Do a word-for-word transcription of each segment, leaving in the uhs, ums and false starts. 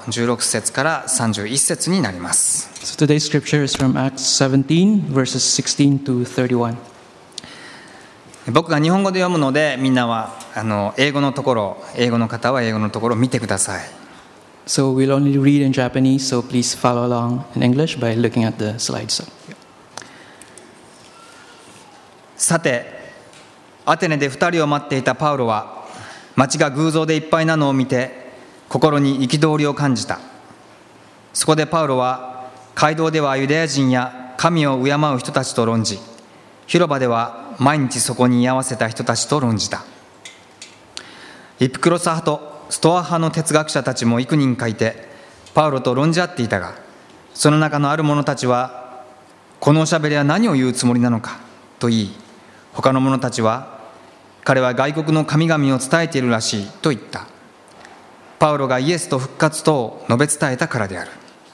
じゅうろく節からさんじゅういち節になります。 So today's scripture is from Acts seventeen, verses sixteen to thirty-one. 僕が日本語で読むので、みんなはあの英語のところ、英語の方は英語のところを見てください。 So we'll only read in Japanese, so please follow along in English by looking at the slides. さて、アテネで二人を待っていたパウロは、町が偶像でいっぱいなのを見て、心に憤りを感じた。そこでパウロは、街道ではユダヤ人や神を敬う人たちと論じ、広場では毎日そこに居合わせた人たちと論じた。イプクロス派とストア派の哲学者たちも幾人かいて、パウロと論じ合っていたが、その中のある者たちは、このおしゃべりは何を言うつもりなのかと言い、他の者たちは、彼は外国の神々を伝えているらしいと言った。パウロがイエスと復活とを述べ伝えたからである。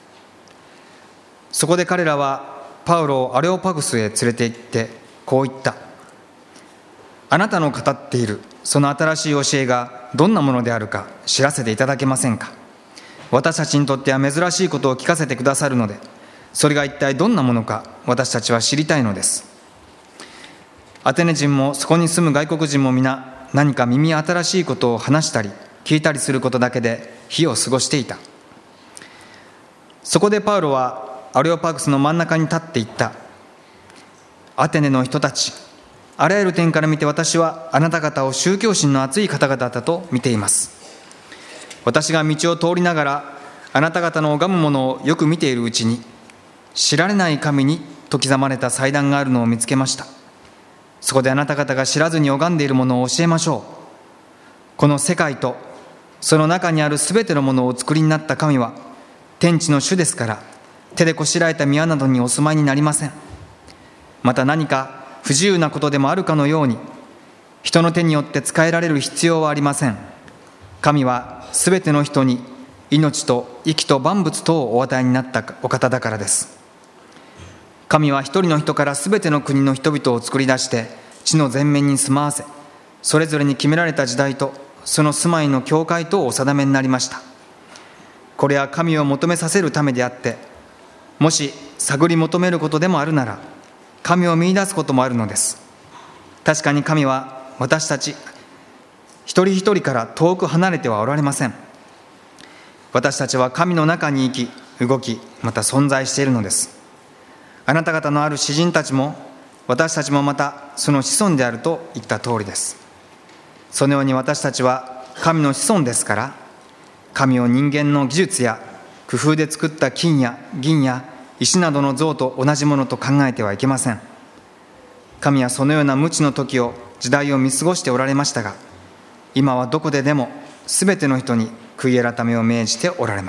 そこで彼らはパウロをアレオパグスへ連れて行ってこう言った。あなたの語っているその新しい教えがどんなものであるか知らせていただけませんか。私たちにとっては珍しいことを聞かせてくださるので、それが一体どんなものか私たちは知りたいのです。アテネ人もそこに住む外国人も皆何か耳新しいことを話したり聞いたりすることだけで日を過ごしていた。そこでパウロはアレオパグスの真ん中に立って言った。アテネの人たち、あらゆる点から見て私はあなた方を宗教心の厚い方々だと見ています。私が道を通りながらあなた方の拝むものをよく見ているうちに、知られない神にと刻まれた祭壇があるのを見つけました。そこであなた方が知らずに拝んでいるものを教えましょう。この世界とその中にあるすべてのものをお作りになった神は天地の主ですから、手でこしらえた宮などにお住まいになりません。また何か不自由なことでもあるかのように、人の手によって仕えられる必要はありません。神はすべての人に命と息と万物とをお与えになったお方だからです。神は一人の人からすべての国の人々を作り出して地の全面に住まわせ、それぞれに決められた時代とその住まいの境界とをお定めになりました。これは神を求めさせるためであって、もし探り求めることでもあるなら、神を見出すこともあるのです。確かに神は私たち一人一人から遠く離れてはおられません。私たちは神の中に生き、動き、また存在しているのです。あなた方のある詩人たちも私たちもまたその子孫であると言った通りです。そのように私たちは神の子孫ですから、神を人間の技術や工夫で作った金や銀や石などの像と同じものと考えてはいけません。神はそのような無知の時を時代を見過ごしておられましたが、今はどこででもすべての人に悔い改めを命じておられます。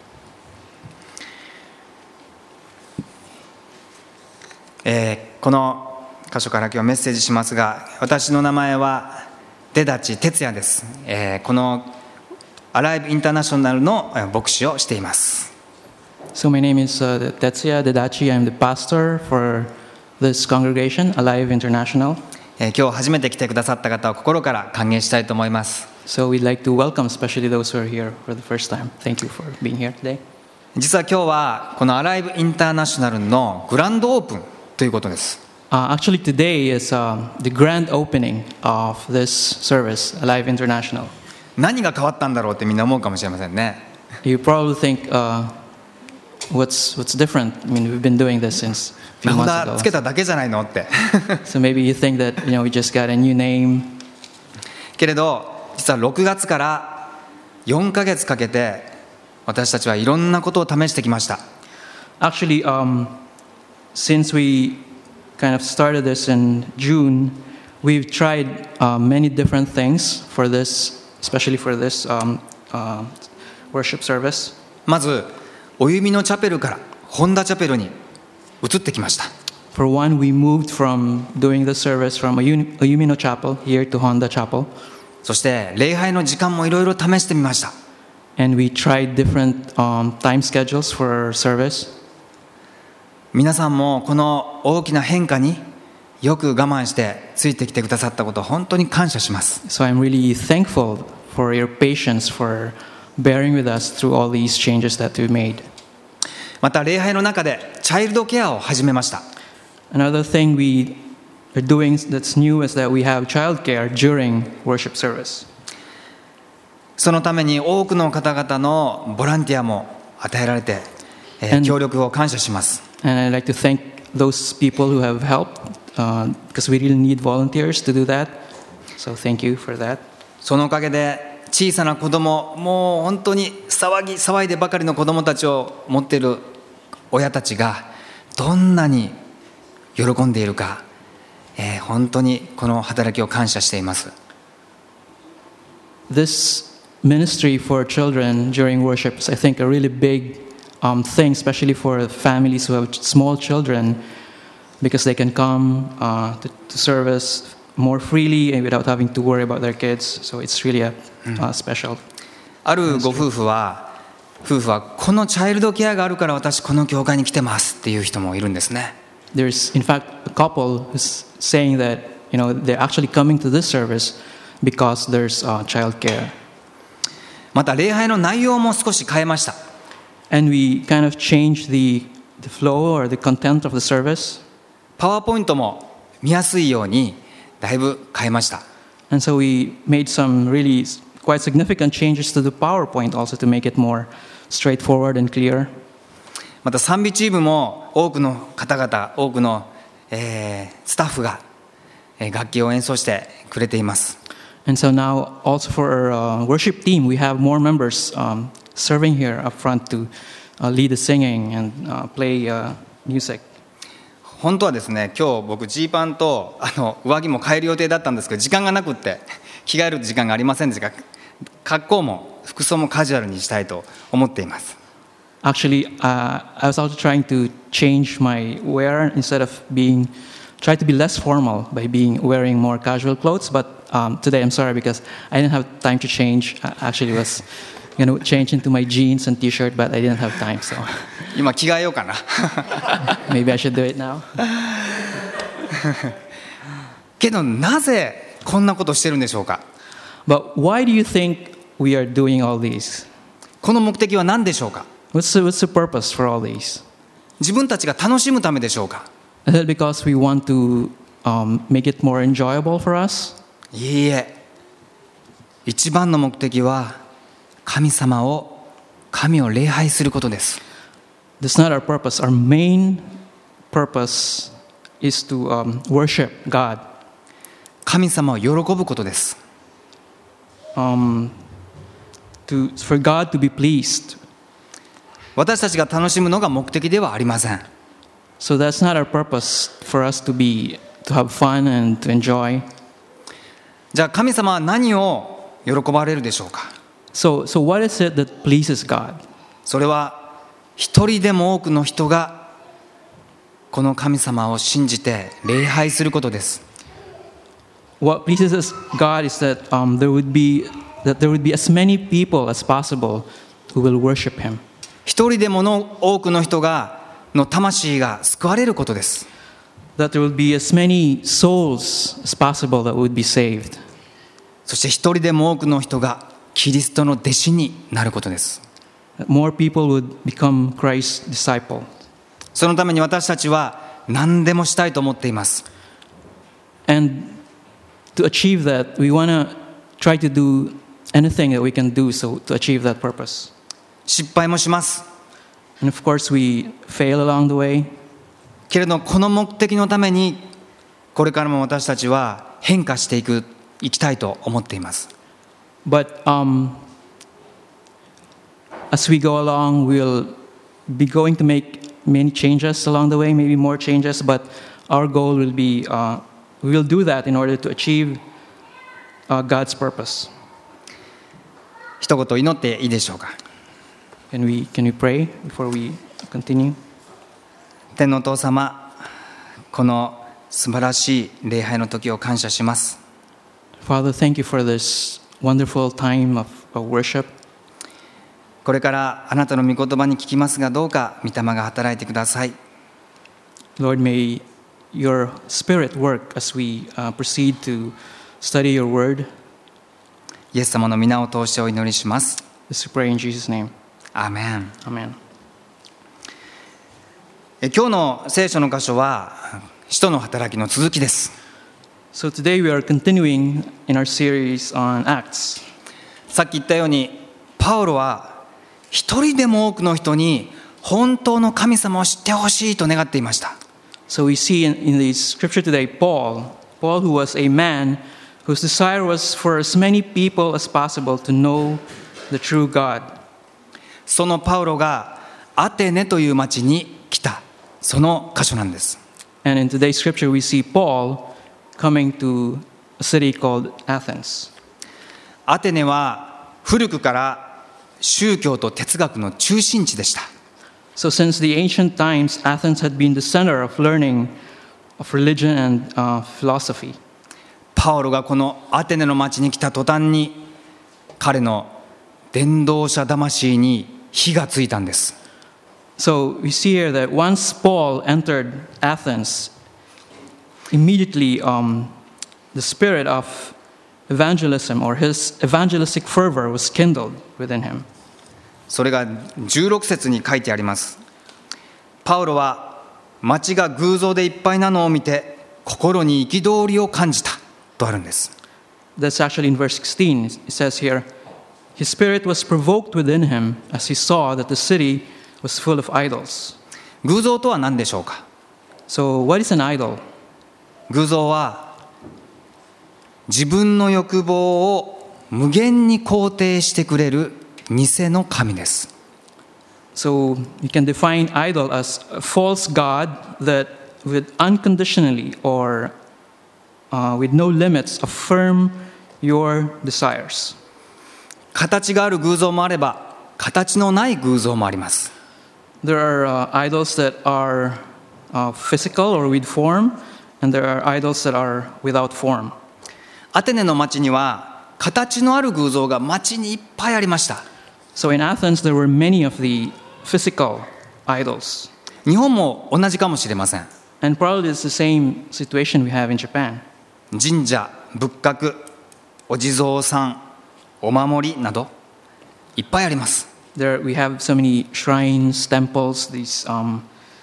えー、この箇所から今日メッセージしますが、私の名前は出立哲也です。えー、このアライブインターナショナルの牧師をしています。 So my name is uh, Tetsuya Dedachi. I'm the pastor for this congregation, Alive International. えー、今日初めて来てくださった方を心から歓迎したいと思います。 So we'd like to welcome, especially those who are here for the first time. Thank you for being here today. 実は今日はこのアライブインターナショナルのグランドオープンということです。 Uh, actually, today is um, the grand opening of this service, Alive International. 何が変わったんだろうってみんな思うかもしれませんね。 You probably think, uh, what's what's different? I mean, we've been doing this since a few 名 months 札 ago. つけただけじゃないのって。 So maybe you think that, you know, we just got a new name. けれど実はろくがつからよんかげつかけて私たちはいろんなことを試してきました。 Actually, um, since we kind of started this in June, we've tried uh, many different things for this, especially for this um, uh, worship service. まずお弓のチャペルから本田チャペルに移ってきました。 For one, we moved from doing the service from Ayumino Chapel here to Honda Chapel. そして礼拝の時間もいろいろ試してみました。 And we tried different um, time schedules for service. 皆さんもこの大きな変化によく我慢してついてきてくださったことを本当に感謝します。 So I'm really thankful for your patience for bearing with us through all these changes that we made. また礼拝の中でチャイルドケアを始めました。 Another thing we are doing that's new is that we have childcare during worship service. そのために多くの方々のボランティアも与えられて、えー And- 協力を感謝します。 And I'd like to thank those people who have helped, uh, because we really need volunteers to do that. So thank you for that. そのおかげで小さな子供、もう本当に騒ぎ騒いでばかりの子供たちを持っている親たちがどんなに喜んでいるか、えー本当にこの働きを感謝しています。 This ministry for children during worship is, I think, a really big um, thing, especially for families who have small children, because they can come uh, to, to service more freely and without having to worry about their kids. So it's really a uh, special. あるご夫婦は夫婦はこのチャイルドケアがあるから私この教会に来てますっていう人もいるんですね。 There's, in fact, a couple who's saying that, you know, they're actually coming to this service because there's uh, childcare. また礼拝の内容も少し変えました。 And we kind of changed the, the flow or the content of the service. パワーポイントも見やすいようにだいぶ変えました。 And so we made some really quite significant changes to the PowerPoint also to make it more straightforward and clear. また賛美チームも多くの方々、多くの、えースタッフが、えー楽器を演奏してくれています。 And so now also for our uh, worship team, we have more members um, serving here up front to uh, lead the singing and uh, play uh, music. 本当はですね、今日僕ジーパンとあの上着も変える予定だったんですけど時間がなくって着替える時間がありませんでしたが、格好も服装もカジュアルにしたいと思っています。 Actually, uh, I was also trying to change my wear instead of being, try to be less formal by being wearing more casual clothes. But um, today I'm sorry because I didn't have time to change. I actually was going to change into my jeans and t-shirt, but I didn't have time. So 今着替えようかな。 maybe I should do it now. けどなぜこんなことをしてるんでしょうか。 But why do you think we are doing all these? この目的は何でしょうか。 What's the, what's the purpose for all these? 自分たちが楽しむためでしょうか。 Is it because we want to um, make it more enjoyable for us? いいえ、一番の目的は神様を神を礼拝することです。 That's not our purpose. Our main purpose is to um, worship God. 神様を喜ぶことです。 Um, to, for God to be pleased. 私たちが楽しむのが目的ではありません。 So that's not our purpose for us to be, to have fun and to enjoy. じゃあ神様は何を喜ばれるでしょうか。 So, so what is it that pleases God? それは一人でも多くの人がこの神様を信じて礼拝することです。 What pleases us, God is that um, there would be that there would be as many people as possible who will worship Him. 一人でもの多くの人がの魂が救われることです。 That there would be as many souls as possible that would be saved. そして一人でも多くの人がキリストの弟子になることです。 That more people would become Christ's disciple. そのために私たちは何でもしたいと思っています。 And to achieve that, we want to try to do anything that we can do so to achieve that purpose. 失敗もします。 And of course, we fail along the way. けれどこの目的のためにこれからも私たちは変化していくいきたいと思っています。 But um, as we go along, we'll be going to make many changes along the way, maybe more changes. But our goal will be uh, we will do that in order to achieve uh, God's purpose. 一言祈っていいでしょうか。 Can we can we pray before we continue? 天のお父様、この素晴らしい礼拝の時を感謝します。 Father, thank you for this wonderful time of, of worship. これからあなたの御言葉に聞きますが、どうか御霊が働いてください。 Lord, may your Spirit work as we uh, proceed to study your word. イエス様の皆を通してお祈りします。 is to pray in Jesus' name. アーメン。 Amen. え今日の聖書の箇所は使徒の働きの続きです。 So today we are continuing in our series on Acts. さっき言ったようにパウロは一人でも多くの人に本当の神様を知ってほしいと願っていました。 So we see in, in the scripture today, Paul, Paul who was a man whose desire was for as many people as possible to know the true God. そのパウロがアテネという町に来た、その箇所なんです。 And in today's scripture we see Paul coming to a city called Athens. アテネは古くから宗教と哲学の中心地でした。 So since the ancient times, Athens had been the center of learning of religion and uh, philosophy. パウロがこのアテネの町に来た途端に彼の伝道者魂に火がついたんです。 So we see here that once Paul entered Athens, immediately um, the spirit of evangelism or his evangelistic fervor was kindled within him. それがじゅうろく節に書いてあります。パウロは町が偶像でいっぱいなのを見て心に憤りを感じたとあるんです。 That's actually in verse sixteen. It says here, his spirit was provoked within him as he saw that the city was full of idols. 偶像とは何でしょうか。 So what is an idol? 偶像は自分の欲望を無限に肯定してくれる偽の神です。 So you can define idol as a false god that would unconditionally or uh, with no limits affirm your desires. 形がある偶像もあれば形のない偶像もあります。 There are uh, idols that are uh, physical or with form, and there are idols that are without form. アテネの町には形のある偶像が町にいっぱいありました。 So in Athens, there were many of the physical idols. 日本も同じかもしれません。 And probably it's the same situation we have in Japan. 神社、仏閣、お地蔵さん、お守りなどいっぱいあります。 There we have so many shrines, temples, these um,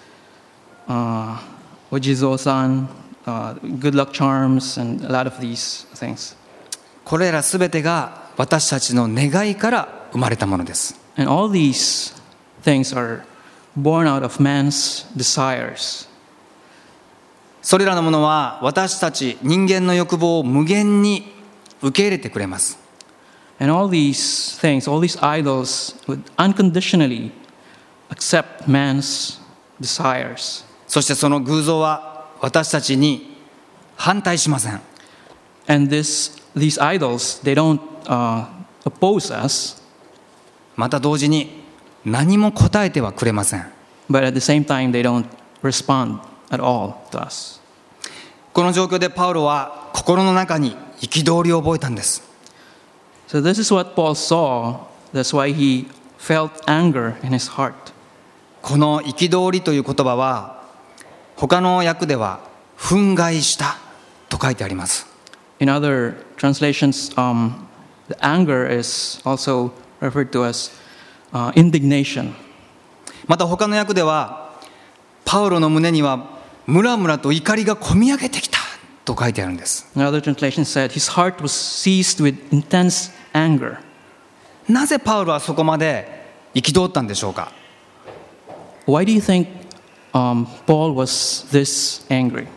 uh, ojizo-san, uh, good luck charms, and a lot of these things. これらすべてが私たちの願いから生まれたものです。 And all these things are born out of man's desires. それらのものは私たち人間の欲望を無限に受け入れてくれます。 And all these things, all these idols would unconditionally accept man's desires. そしてその偶像は私たちに反対しません。 And this, these idols, they don't uh, oppose us, また同時に何も答えてはくれません。 but at the same time, they don't respond at all to us. この状況でパウロは心の中に憤りを覚えたんです。 So this is what Paul saw. That's why he felt anger in his heart. この憤りという言葉は他の訳では憤慨したと書いてあります。 In other translations, um, the anger is also referred to as uh, indignation. また他の訳ではパウロの胸にはムラムラと怒りがこみ上げてきたと書いてあるんです。 Another translation said his heart was seized with intense anger. なぜパウロはそこまで憤ったんでしょうか。 Why do you think um, Paul was this angry?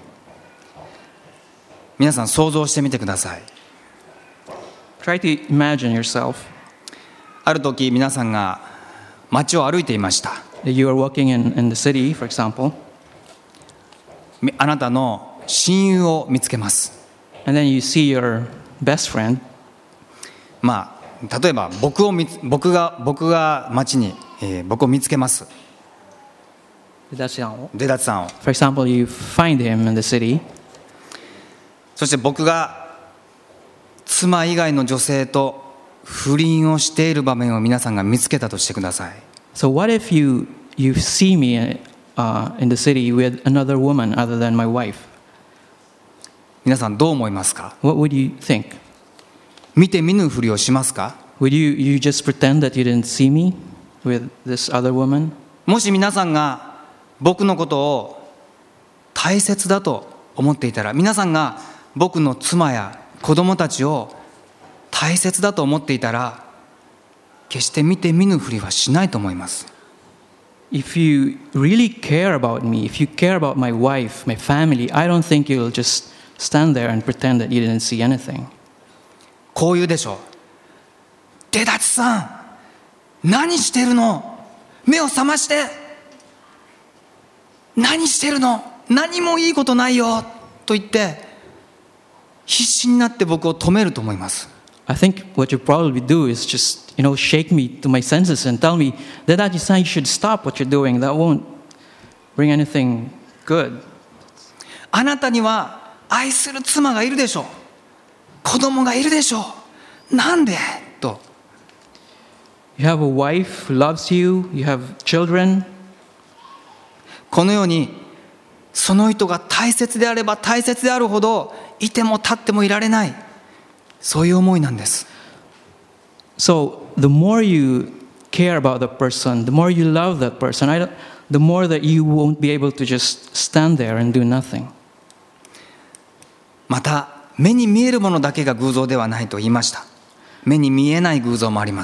皆さん想像してみてください。 Try to imagine yourself. ある時皆さんが街を歩いていました。 You are walking in, in the city, for example, あなたの親友を見つけます。 and then you see your best friend. まあ例えば僕を見つ僕が僕が街に、えー、僕を見つけます。 出立さんを。 For example, you find him in the city. そして僕が妻以外の女性と不倫をしている場面を皆さんが見つけたとしてください。 So what if you you see me uh, in the city with another woman other than my wife? 皆さんどう思いますか？ What would you think? 見て見ぬふりをしますか？ Would you, you just pretend that you didn't see me with this other woman? もし皆さんが僕のことを大切だと思っていたら、皆さんが僕の妻や子供たちを大切だと思っていたら、決して見て見ぬふりはしないと思います。 If you really care about me, if you care about my wife, my family, I don't think you'll just stand there and pretend that you didn't see anything. こう言うでしょう。出立さん、何してるの？目を覚まして。何してるの？何もいいことないよと言って必死になって僕を止めると思います。 I think what you probably do is just, you know, shake me to my senses and tell me that Aji-san, you should stop what you're doing. That won't bring anything good. あなたには愛する妻がいるでしょう。子供がいるでしょう。なんでと。 You have a wife who loves you. You have children. このようにその人が大切であれば大切であるほどいても立ってもいられない、そういう思いなんです。 So the more you care about that person, the more you love that person, I don't, the more that you won't be able to just stand there and do nothing. また目に見えるものだけが偶像ではないと言いました。目に見えない偶像もあります。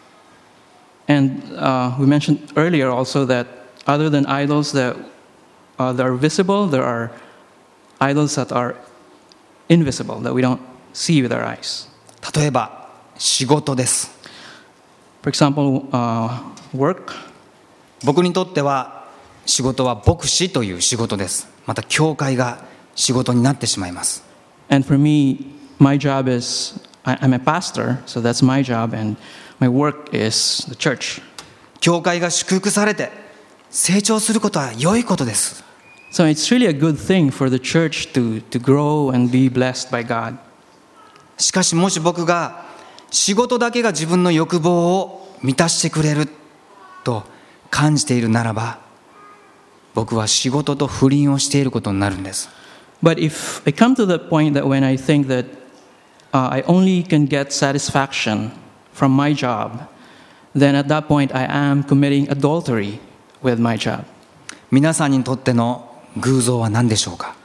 And uh, we mentioned earlier also that other than idols that, uh, that are visible, there are idols that are invisible, that we don't see with our eyes. 例えば仕事です。 For example, uh, work. 僕にとっては仕事は牧師という仕事です。また教会が仕事になってしまいます。 And for me, my job is, I, I'm a pastor, so that's my job, and my work is the church. 教会が祝福されて成長することは良いことです。 So it's really a good thing for the church to, to grow and be blessed by God. しかしもし僕が仕事だけが自分の欲望を満たしてくれると感じているならば、僕は仕事と不倫をしていることになるんです。 But if I come to the point that when I think that uh, I only can get satisfaction from my job, then at that point I am committing adultery with my job. 皆さんにとっての偶像は何でしょうか？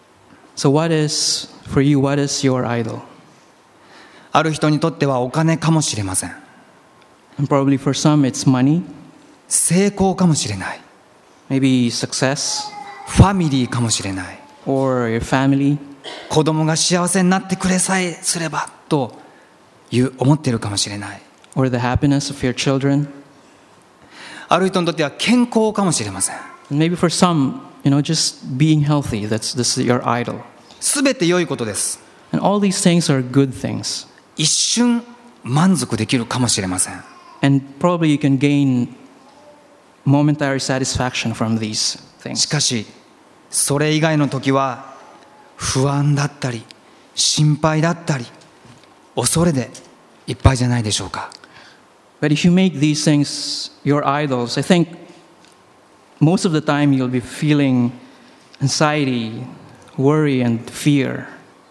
So what is, for you, what is your idol? ある人にとってはお金かもしれません。 And probably for some it's money, 成功かもしれない。 maybe success, ファミリーかもしれない。 or your family. 子供が幸せになってくれさえすればという思っているかもしれない。 Or the happiness of your children. ある人にとっては健康かもしれません。 And maybe for some, you know, just being healthy, that's this is your idol. すべて良いことです。 And all these things are good things. 一瞬満足できるかもしれません。 And probably you can gain momentary satisfaction from these し things. かしそれ以外の時は不安だったり心配だったり恐れでいっぱいじゃないでしょうか。 But if you make these things your idols, I think most of the time you'll be feeling anxiety, worry, and fear.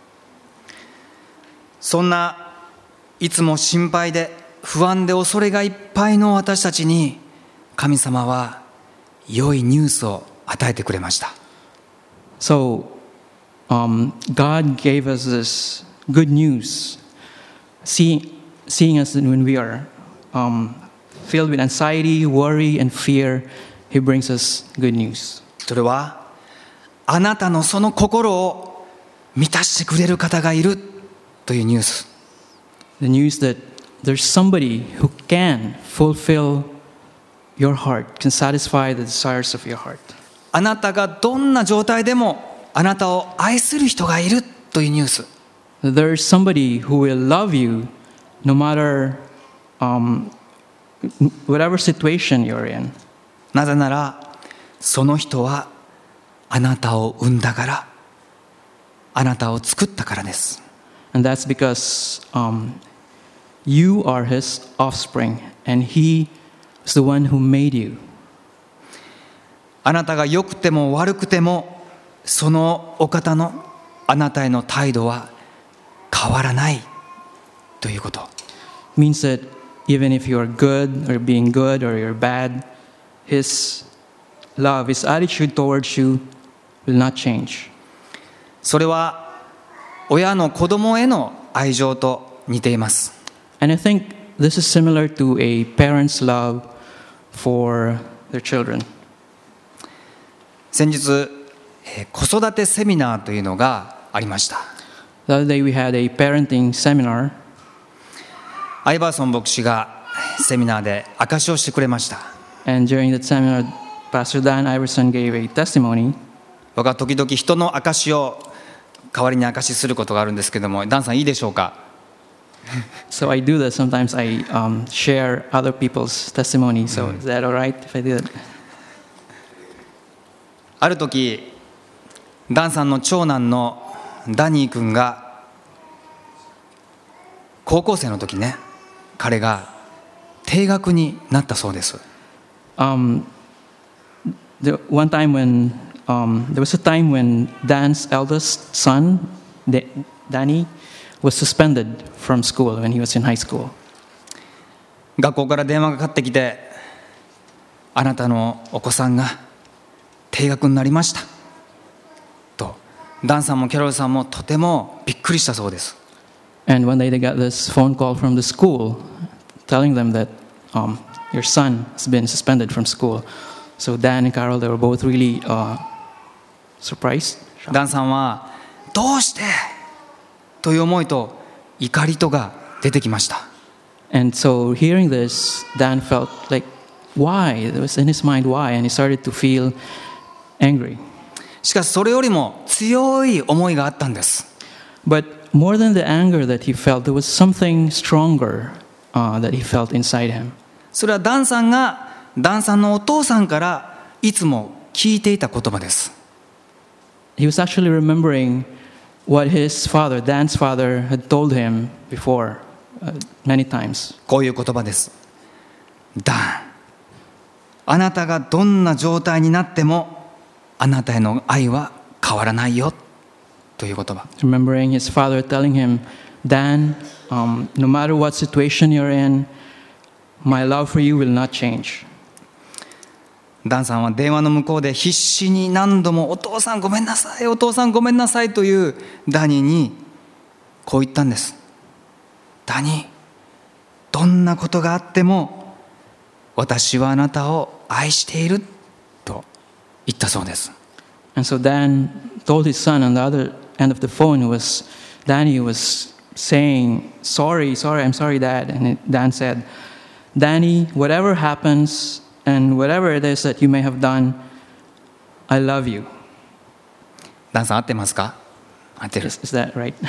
そんないつも心配で不安で恐れがいっぱいの私たちに神様は良いニュースを与えてくれました。 So um, God gave us this good news, seeing, seeing us when we are um, filled with anxiety, worry, and fear. He brings us good news. それはあなたのその心を満たしてくれる方がいるというニュース。 The news that there's somebody who can fulfill your heart, can satisfy the desires of your heart. あなたがどんな状態でもあなたを愛する人がいるというニュース。 That there's somebody who will love you no matter um, whatever situation you're in. なぜならその人はあなたを産んだから、あなたを作ったからです。 And that's because um, you are his offspring and he is the one who made you. あなたが良くても悪くてもそのお方のあなたへの態度は変わらないということ。 means that even if you're good or being good or you're bad, His love, His attitude towards you will not change. それは親の子供への愛情と似ています。 And I think this is similar to a parent's love for their children. 先日、えー子育てセミナーというのがありました。 The other day we had a parenting seminar, アイバーソン牧師がセミナーで証しをしてくれました。 and during that seminar, Pastor Dan Iverson gave a testimony. 僕は時々人の証しを代わりに証しすることがあるんですけども、ダンさんいいでしょうか？ So I do that. Sometimes I um, share other people's testimony. So is that all right if I do that? ある時、ダンさんの長男のダニー君が高校生の時ね、彼が停学になったそうです。 Um, the one time when um, there was a time when Dan's eldest son, Da- Danny, was suspended from school when he was in high school. 学校から電話がかかってきて、あなたのお子さんが停学になりましたと、ダンさんもキャロルさんもとてもびっくりしたそうです。 And one day they got this phone call from the school telling them that um, your son has been suspended from school. So Dan and Carol, they were both really uh, surprised. ダンさんはどうしてという思いと怒りとが出てきました。 And so hearing this, Dan felt like, why? It was in his mind, why? And he started to feel angry. しかしそれよりも強い思いがあったんです。 But more than the anger that he felt, there was something stronger uh, that he felt inside him. それはダンさんがダンさんのお父さんからいつも聞いていた言葉です。 He was actually remembering what his father, Dan's father, had told him before, uh, many times. こういう言葉です。ダン、あなたがどんな状態になってもあなたへの愛は変わらないよという言葉。 Remembering his father telling him, Dan, um, no matter what situation you're in, my love for you will not change. ダンさんは電話の向こうで必死に何度もお父さんごめんなさい、お父さんごめんなさいというダニーにこう言ったんです。ダニー、どんなことがあっても私はあなたを愛していると言ったそうです。 And so Dan told his son on the other end of the phone, was Danny was saying, sorry, sorry, I'm sorry, Dad. And it, Dan said, Danny, whatever happens and whatever it is that you may have done, I love you. ダンさん合ってますか？合ってる。 Is, is that right?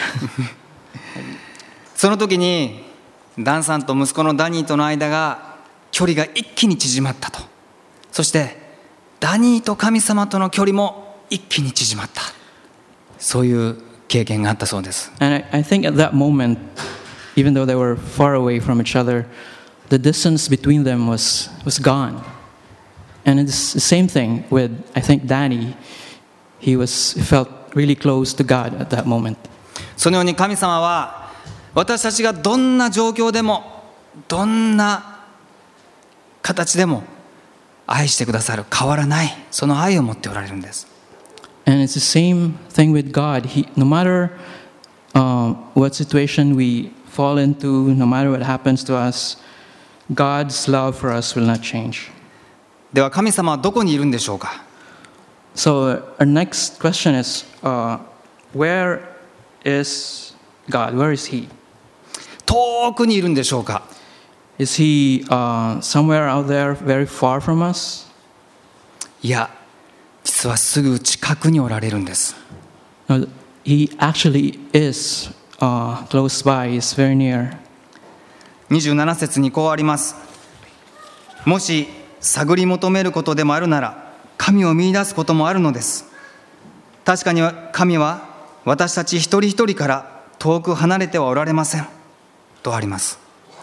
その時にダンさんと息子のダニーとの間が距離が一気に縮まったと。そしてダニーと神様との距離も一気に縮まった。そういう経験があったそうです。 And I, I think at that moment, even though they were far away from each other, the distance between them was, was gone. And it's the same thing with, I think, Danny. He was he felt really close to God at that moment. そのように神様は私たちがどんな状況でもどんな形でも愛してくださる、変わらないその愛を持っておられるんです。 And it's the same thing with God. He, no matter um, what situation we fall into, no matter what happens to us, God's love for us will not change. では神様はどこにいるんでしょうか？ So our next question is, uh, where is God? Where is He? 遠くにいるんでしょうか？ Is He uh, somewhere out there, very far from us? いや、実はすぐ近くにおられるんです。 No, He actually is uh, close by. He's very near. にじゅうなな節にこうあります。もし探り求めることでもあるなら神を見出すこともあるのです。確かに神は私たち一人一人から遠く離れてはおられませんとあります。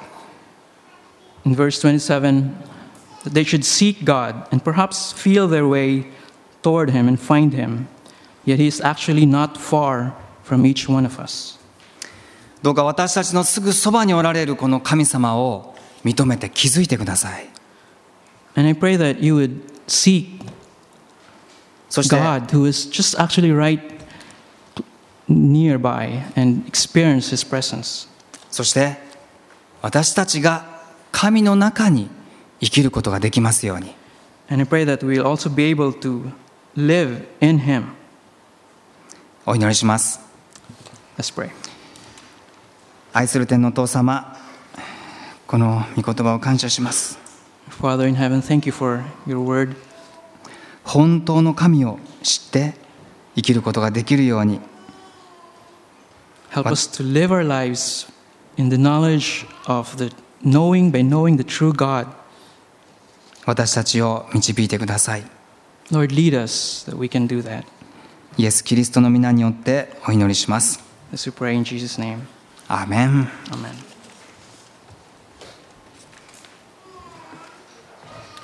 In verse twenty-seven, that they should seek God and perhaps feel their way toward Him and find Him. Yet He is actually not far from each one of us. どうか私たちのすぐそばにおられるこの神様を認めて気づいてください。 And I pray that you would seek そして God, who is just actually right nearby, and experience His presence. そして私たちが神の中に生きることができますように。 And I pray that we'll also be able to live in Him. お祈りします。 Let's pray. 愛する天のお父様、この御言葉を感謝します。 Father in heaven, thank you for your word. 本当の神を知って生きることができるように、 Help us to live our lives in the knowledge of the knowing, by knowing the true God. 私たちを導いてください。 Lord, lead us that we can do that. イエス・キリストの皆によってお祈りします。 Let's pray in Jesus' name. アーメン。 Amen.